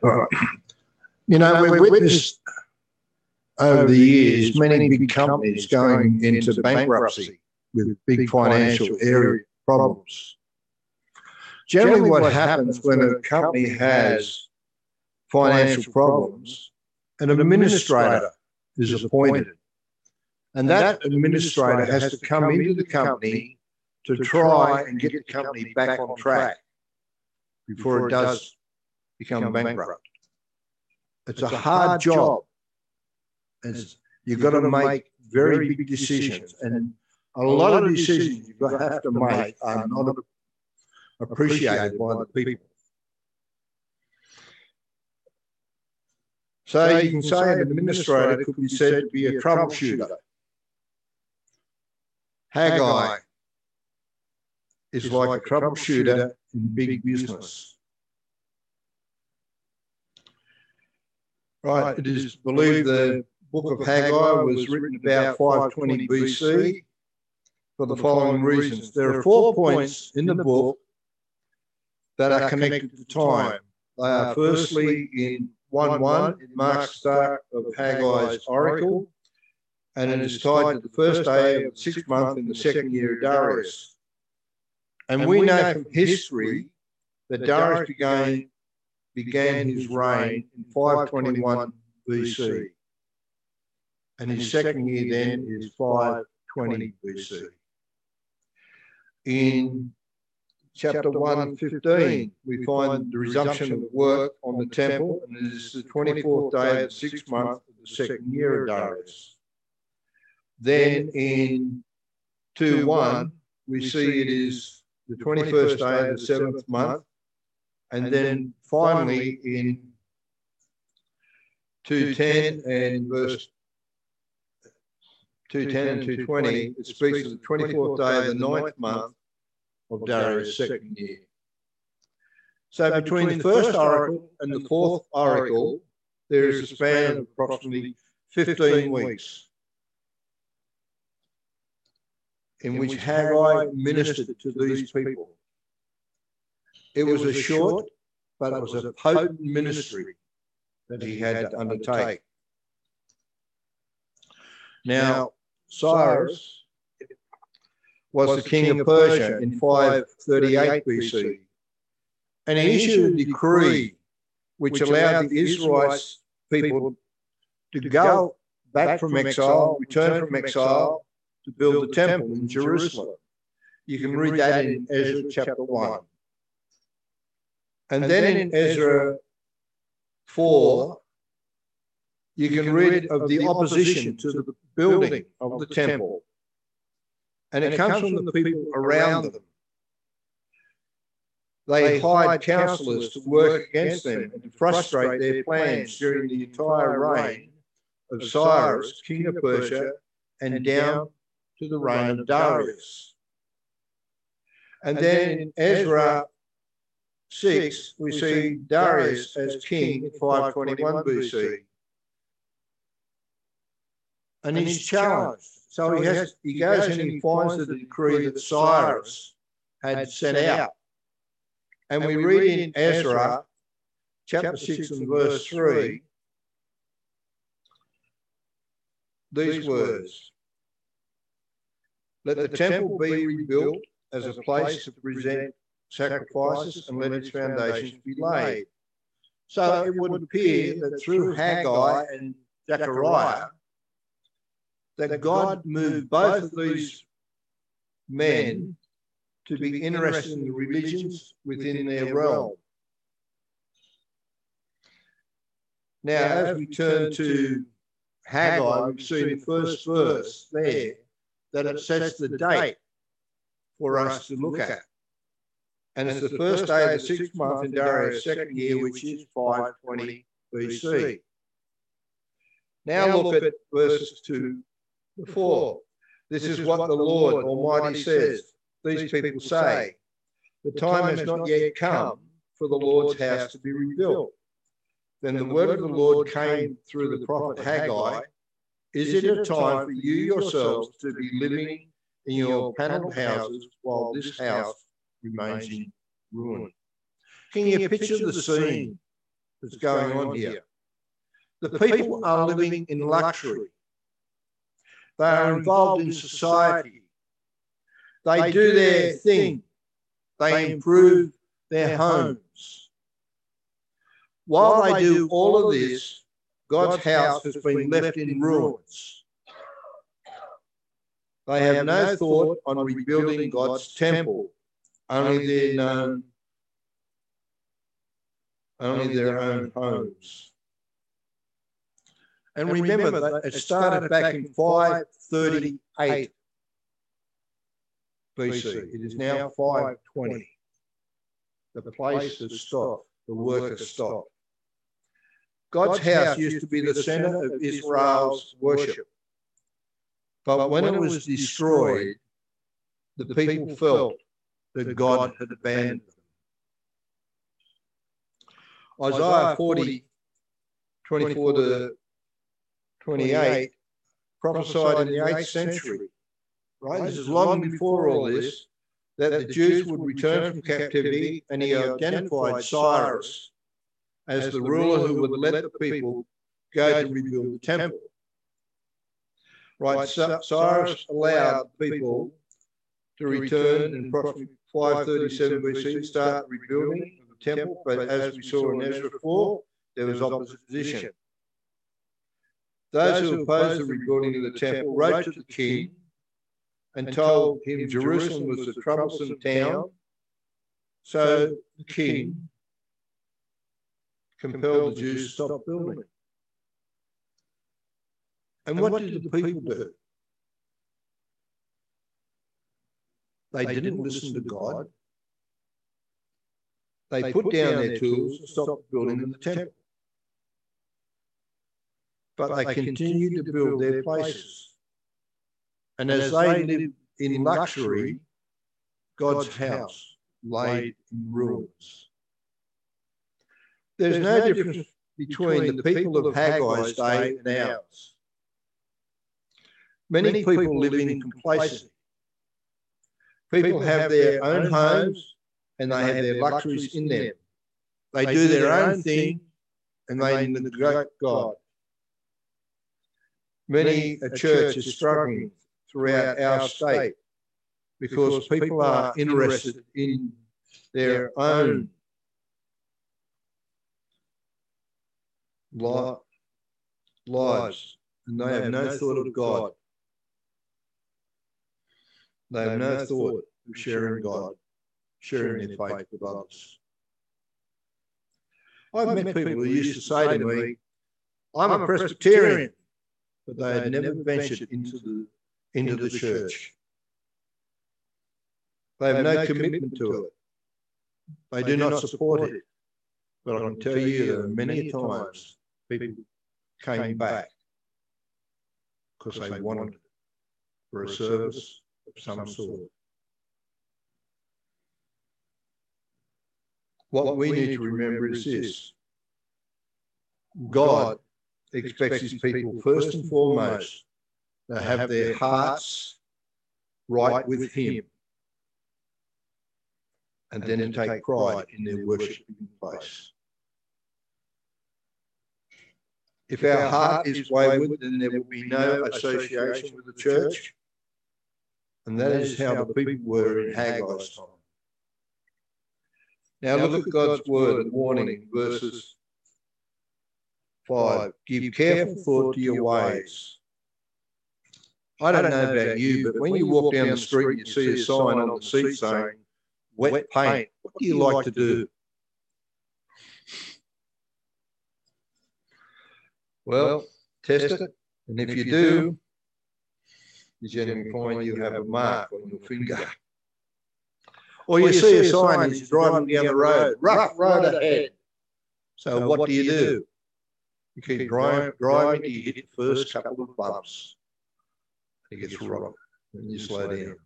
Right. You know, we've witnessed over the years many big companies going into bankruptcy with big financial area problems. Generally, what happens when a company has financial problems, an administrator is appointed. And that administrator has to come into the company to try and get the company back on track before it does become bankrupt. It's a hard job. You've got to make very big decisions. And a lot of decisions you have to make are not appreciated by the people. So you can say an administrator could be said to be a troubleshooter. Haggai is like a troubleshooter in big business. Right, it is believed the book of Haggai was written about 520 BC for the following reasons. There are 4 points in the book that are connected to time. They are firstly in 1:1, it marks the start of Haggai's oracle, and it is tied to the first day of the 6th month in the 2nd year of Darius. And we know from history that Darius began his reign in 521 BC. And his 2nd year then is 520 BC. In chapter 1:15, we find the resumption of work on the temple, and it is the 24th day of the 6th month of the 2nd year of Darius. Then in 2:1, we see it is the 21st day of the 7th month. And then finally in 2:10 and verse 2:10 and 2:20, it speaks of the 24th day of the 9th month of Darius' 2nd year. So between the first oracle and the 4th oracle, there is a span of approximately 15 weeks in which Haggai ministered to these people. It was a short, but it was a potent ministry that he had to undertake. Now, Cyrus was the king of Persia in 538 BC, and he issued a decree which allowed the Israelites people to go back from exile, return from exile, to build the temple in Jerusalem. You can read that in Ezra chapter 1. And then in Ezra 4, you can read of the opposition to the building of the temple. And it comes from the people around them. They hired counselors to work against them and to frustrate their plans during the entire reign of Cyrus, king of Persia, and down to the reign of Darius. And then in Ezra 6, we see Darius as king in 521 BC. And he's challenged. So he goes and he finds the decree that Cyrus had sent out. And we read in Ezra chapter 6 and verse 3 these words: "Let the temple be rebuilt as a place to present sacrifices, and let its foundations be laid." So it would appear that through Haggai and Zechariah, that God moved both of these men to be interested in the religions within their realm. Now, as we turn to Haggai, we see the first verse there that it sets the date for us to look at. And it's the first day of the 6th month in Darius' 2nd year, which is 520 BC. Now look at verses 2 to 4. This is what the Lord Almighty says. These people say, "The time has not yet come for the Lord's house to be rebuilt." Then the word of the Lord came through the prophet Haggai: "Is it a time for you yourselves to be living in your panelled houses while this house remains in ruin?" Can you picture the scene that's going on here. The people are living in luxury. They are involved in society. They do their thing. They improve their homes. While they do all of this, God's house has been left in ruins. They have no thought on rebuilding God's temple, only their own homes. And remember that it started back in 538 BC. It is now 520. The place has stopped. The work has stopped. God's house used to be the centre of Israel's worship. But when it was destroyed, the people felt that God had abandoned them. Isaiah 40, 24 to 28, prophesied in the 8th century, right? This is long before all this, that the Jews would return from captivity, and he identified Cyrus as the ruler who would let the people go to rebuild the temple. Right, Cyrus allowed people to return in approximately 537 BC to start rebuilding the temple, but as we saw in Ezra 4, there was opposition. Those who opposed the rebuilding of the temple wrote to the king and told him Jerusalem was a troublesome town. So the king compelled the Jews to stop building. And what did the people do? They didn't listen to God. They put down their tools and stopped building in the temple. But they continued to build their places. And as they lived in luxury, God's house laid in ruins. There's no difference between the people of Haggai's day and ours. Many people live in complacency. People have their own homes and they have their luxuries in them. They do their own thing and they neglect God. Many a church is struggling throughout our state because people are interested in their own lives and they have no thought of God. They have no thought of sharing God, sharing their faith with others. I've met people who used to say to me, I'm a Presbyterian, but they had never ventured into the church. They have no commitment to it. They do not support it. But I can tell you there are many times people came back because they wanted it for a service of some sort. What we need to remember is this. God expects his people first and foremost to have their hearts right with him and then to take pride in their worshiping place. If our heart is wayward, then there will be no association with the church. And that is how the people were in Haggai's time. Now look at God's word and warning in verses 5. Give careful thought to your ways. I don't know about you, but when you walk down the street and you see a sign on the seat saying, wet paint, what do you like to do? Well, test it, and if you do, you generally find you have a mark on your finger. Or you see a sign as you're driving down the road, rough road ahead. So what do? You keep driving till you hit the first couple of bumps. It gets rough, and you slow down.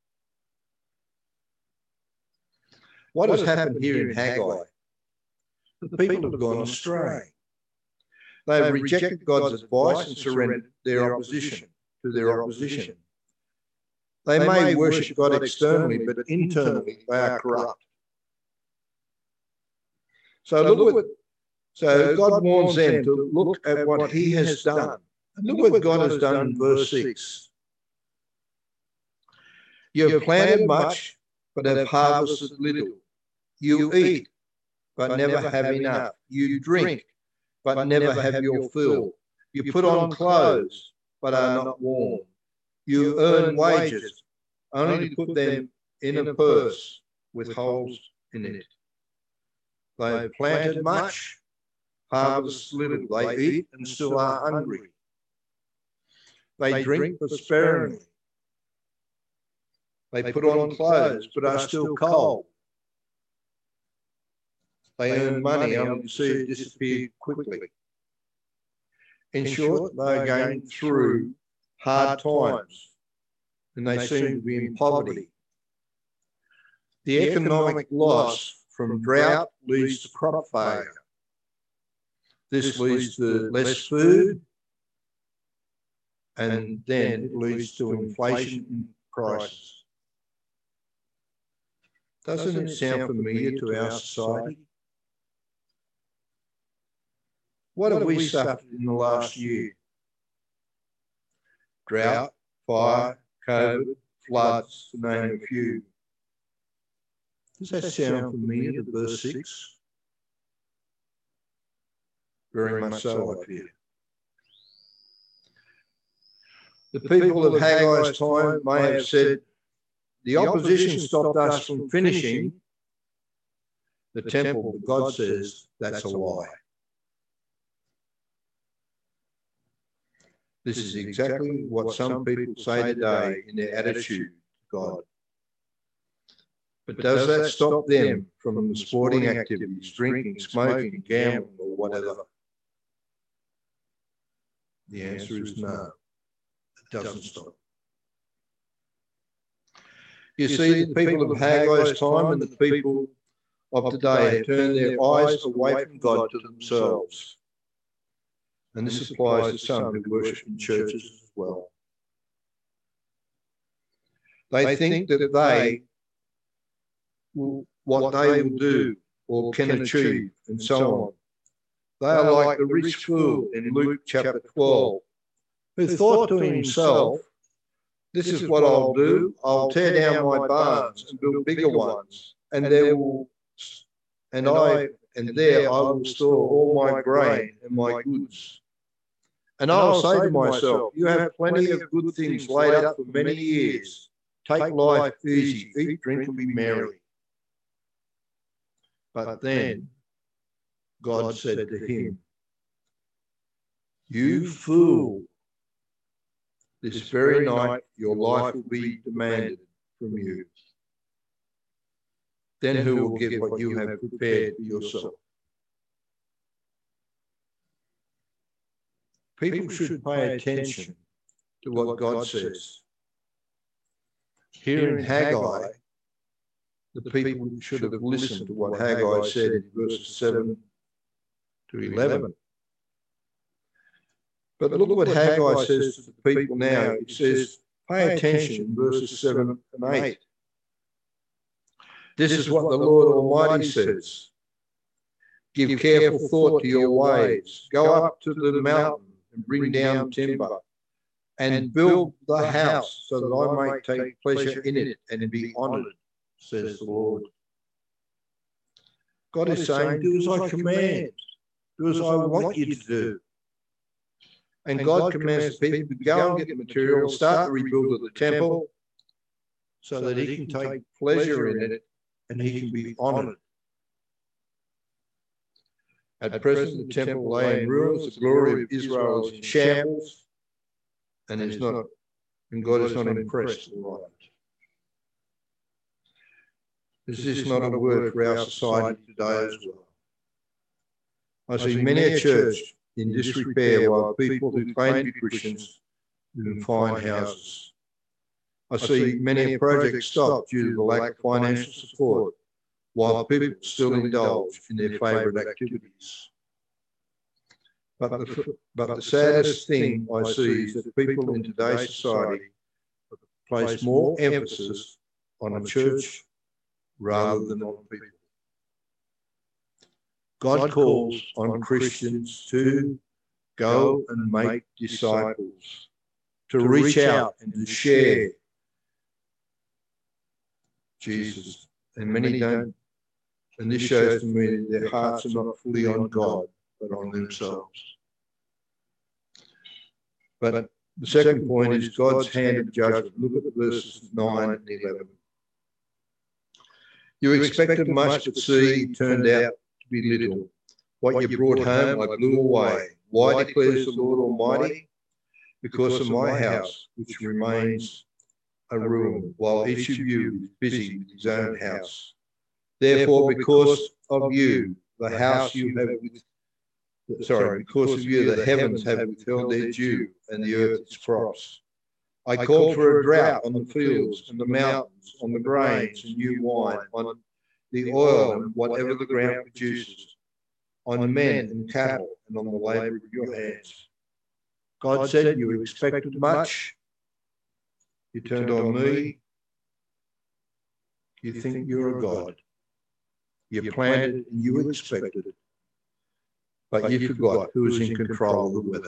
What has happened here in Haggai? The people have gone astray. They have rejected God's advice and surrendered their opposition to their opposition. They may worship God externally, but internally they are corrupt. So look what So God warns them to look at what he has done. And look what God has done in verse 6. You have planted much, but have harvested little. You eat, but never have enough. You drink, but never have your fill. You put on clothes, but are not warm. You earn wages, only to put them in a purse with holes in it. They have planted much, harvested little. They eat and still are hungry. They drink but sparingly. They put on clothes but are still cold. They earn money only to see it disappear quickly. In short, they are going through hard times and they seem to be in poverty. The economic loss from drought leads to crop failure. This leads to less food, and then it leads to inflation in prices. Doesn't it sound familiar to our society? What have we suffered in the last year? Drought, fire, COVID, floods, to name a few. Does that sound familiar to verse 6? Very much so, I fear. The people of Haggai's time may have said, the opposition stopped us from finishing the temple, but God says that's a lie. This is exactly what some people say today in their attitude to God. But does that stop them from the sporting activities, drinking, smoking, gambling, or whatever? The answer is no. It doesn't stop. You see, the people of Haggai's time and the people of today have turned their eyes away from God to themselves. And this applies to some who worship in churches as well. They think that what they will do or can achieve, and so on. They are like the rich fool in Luke chapter 12, who thought to himself, this is what I'll do. I'll tear down my barns and build bigger ones, and there I will store all my grain and my goods. And I'll say to myself, you have plenty of good things laid up for many years. Take life easy, eat, drink, and be merry. But then God said to him, you fool, this very night your life will be demanded from you. Then who will get what you have prepared for yourself? People should pay attention to what God says. Here in Haggai, the people should have listened to what Haggai said in verses 7 to 11. But look what Haggai says to the people now. It says, pay attention in verses 7 and 8. This is what the Lord Almighty says. Give careful thought to your ways. Go up to the mountain and bring down timber and build the house so that I may take pleasure in it and be honoured, says the Lord. God is saying, do as I command. Do as I want you to do. And God commands the people to go and get the material, start the rebuild of the temple so that he can take pleasure in it and he can be honoured. At present, the temple lay in ruins, the glory of Israel is in shambles, and God is not impressed with it. Is this not a word for our society today as well? I see many a church in disrepair while people who claim to be Christians live in fine houses. I see many a project stopped due to the lack of financial support while people still indulge in their favourite activities. But the saddest thing I see is that people in today's society place more emphasis on a church rather than on people. God calls on Christians to go and make disciples, to reach out and to share Jesus. And many don't. And this shows to me that their hearts are not fully on God, but on themselves. But the second point is God's hand of judgment. Look at verses 9 and 11. You expected much, but see, it turned out to be little. What you brought home, I blew away. Why, declares the Lord Almighty? Because of my house, which remains a ruin, while each of you is busy with his own house. Therefore, because of you, the heavens have withheld their dew, and the earth its crops. I called for a drought on the fields and the mountains, on the grains and new wine, on the oil and whatever the ground produces, on men and cattle, and on the labour of your hands. God said, you expected much. You turned on me. You think you're a God. You planted and you expected it. But you forgot who was in control of the weather.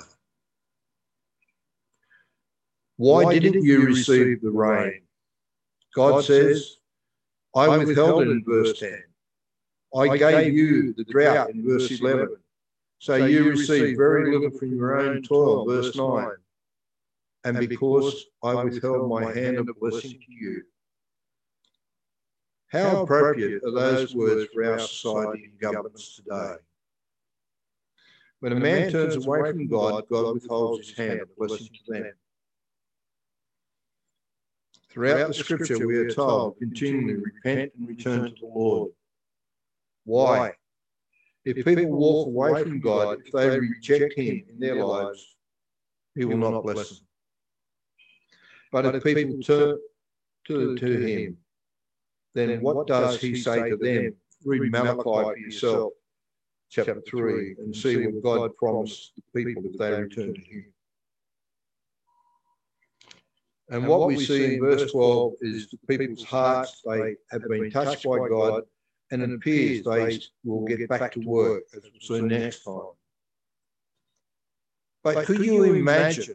Why didn't you receive the rain? God says, I withheld it in verse 10. I gave you the drought in verse 11. So you received very little from your own toil, verse 9. And because I withheld my hand of blessing to you. How appropriate are those words for our society and governments today? When a man turns away from God, God withholds his hand of blessing to them. Throughout the scripture, we are told, continually repent and return to the Lord. Why? If people walk away from God, if they reject him in their lives, he will not bless them. But if people turn to him, then what does he say to them? Read Malachi for yourself, chapter 3, and see what God promised the people if they return to him. And what we see in verse 12 is the people's hearts, they have been touched by God, and it appears they will get back to work, as we'll see next time. But could you imagine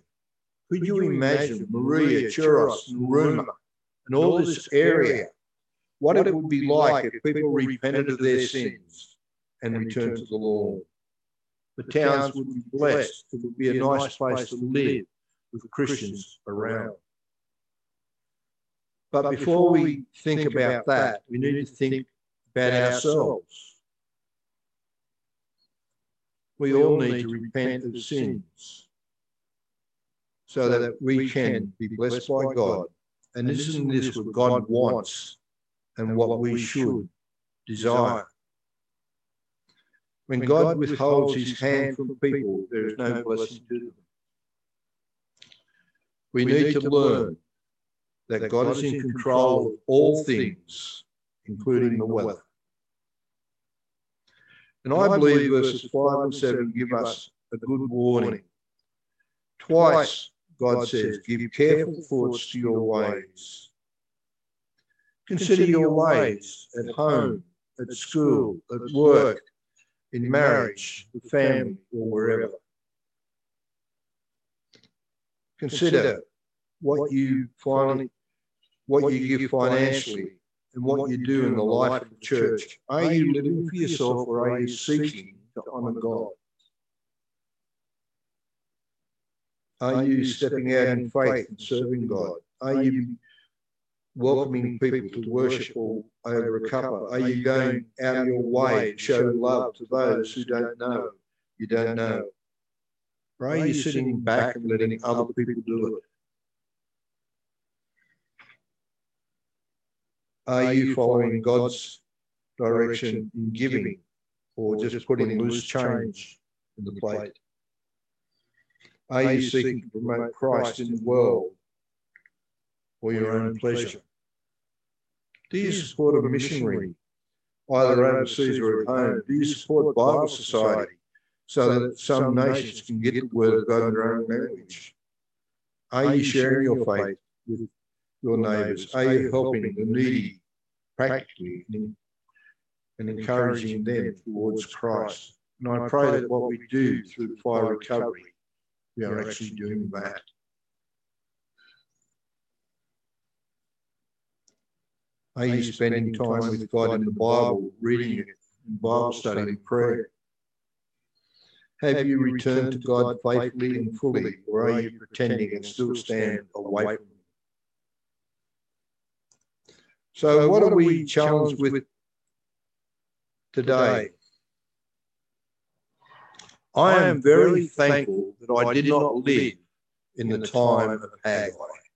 Maria, Churros, and Ruma, and all this area, what it would be like if people repented of their sins and returned to the Lord? The towns would be blessed. It would be a nice place to live with Christians around. But before we think about that, we need to think about ourselves. We all need to repent of sins so that we can be blessed by God. And isn't this what God wants and what we should desire? When God withholds his hand from people, there is no blessing to them. We need to learn that God is in control of all things, including the weather. And I believe verses 5 and 7 give us a good warning. Twice, God says, give careful thoughts to your ways. Consider your ways at home, at school, at work, in marriage, with family, or wherever. Consider what you give financially and what you do in the life of the church. Are you living for yourself, or are you seeking to honour God? Are you stepping out in faith and serving God? Are you welcoming people to worship over a cuppa? Are you going out of your way to show love to those who don't know you don't know? Or are you sitting back and letting other people do it? Are you following God's direction in giving, or just putting loose change in the plate? Are you seeking to promote Christ in the world, or your own pleasure? Do you support a missionary, either overseas or at home? Do you support Bible Society so that some nations can get the word of God in their own language? Are you sharing your faith with your neighbours? Are you helping the needy practically and encouraging them towards Christ. And I pray that what we do through Fire Recovery, we are actually doing that. Are you spending time with God in the Bible, reading it, in Bible study and prayer? Have you returned to God faithfully and fully, or are you pretending and still stand away from Him? So what are we challenged with today? I am very thankful that I did not live in the time of Haggai.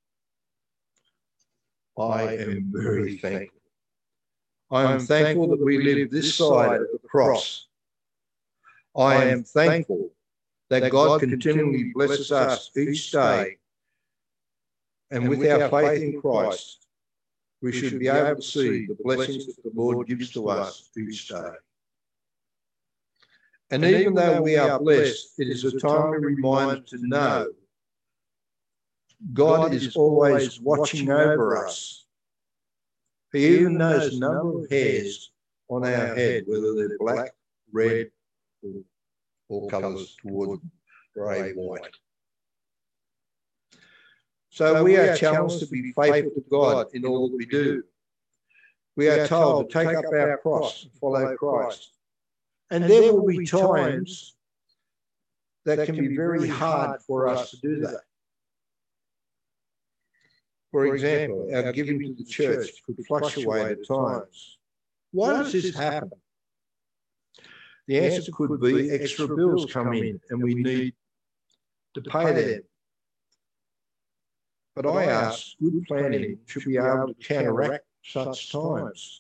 I am very thankful. I am thankful that we live this side of the cross. I am thankful that God continually blesses us each day, and with our faith in Christ, we should be able to see the blessings that the Lord gives to us each day. And even though we are blessed, it is a timely reminder to know God is always watching over us. He even knows the number of hairs on our head, whether they're black, red, or colours towards grey, white. So we are challenged to be faithful to God in all that we do. We are told to take up our cross and follow Christ. And there will be times that can be very hard for us to do that. For example, our giving to the church could fluctuate at times. Why does this happen? The answer could be extra bills come in and we need to pay them. But I ask, good planning should be able to counteract such times.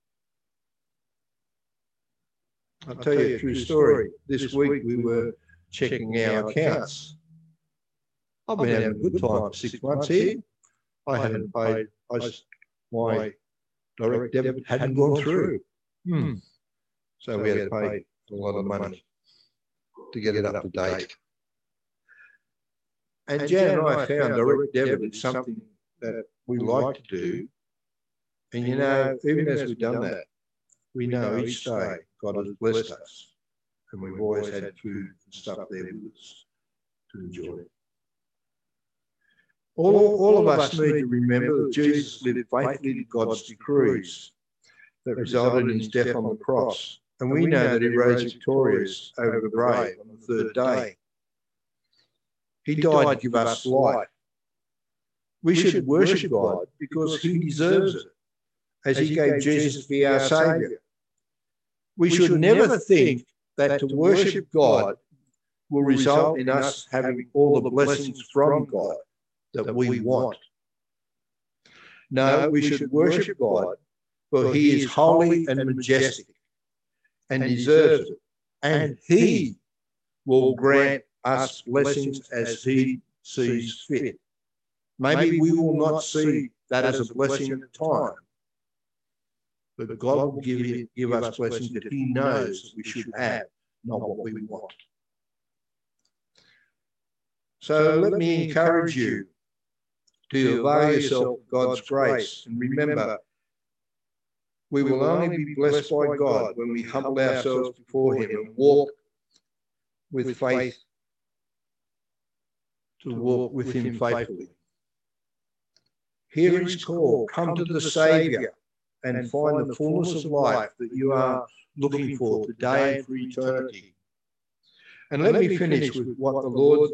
I'll tell you a true story. This week we were checking our accounts. I've been having a good time for 6 months here. I haven't paid, my direct debit hadn't gone through. So we had to pay a lot of money to get it up to date. And Jan and I found direct debit is something that we like to do. And you know, even as we've done that, we know each day God has blessed us. And we've always had food and stuff there with us to enjoy. All of us need to remember that Jesus lived faithfully to God's decrees that resulted in his death on the cross. And we know that he rose victorious over the grave on the third day. He died to give us life. We should worship God because he deserves it, as he gave Jesus to be our Saviour. We should never think that to worship God will result in us having all the blessings from God that we want. No, we should worship God, for he is holy and majestic and deserves it. And he will grant us blessings as he sees fit. Maybe we will not see that as a blessing at the time, but God will give us blessings that he knows that we should have, not what we want. So let me encourage you to avail yourself of God's grace. And remember, we will only be blessed by God when we humble ourselves before him and walk with faith, to walk with him faithfully. Hear his call, come to the Saviour and find the fullness of life that you are looking for today and for eternity. And let me finish with what the Lord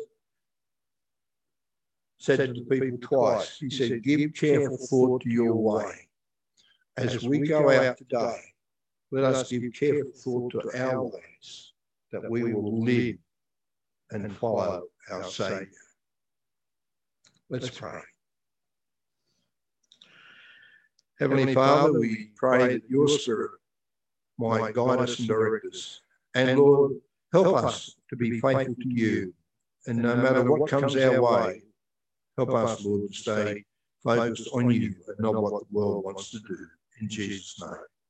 said to the people twice. He said, give careful thought to your way. As we go out today, let us give careful thought to our ways, that we will live and follow our Saviour. Let's pray. Heavenly Father, we pray that your Spirit might guide us and direct us. And Lord, help us to be faithful to you. And no matter what comes our way, help us, Lord, to stay focused on you and not what the world wants to do. In Jesus' name.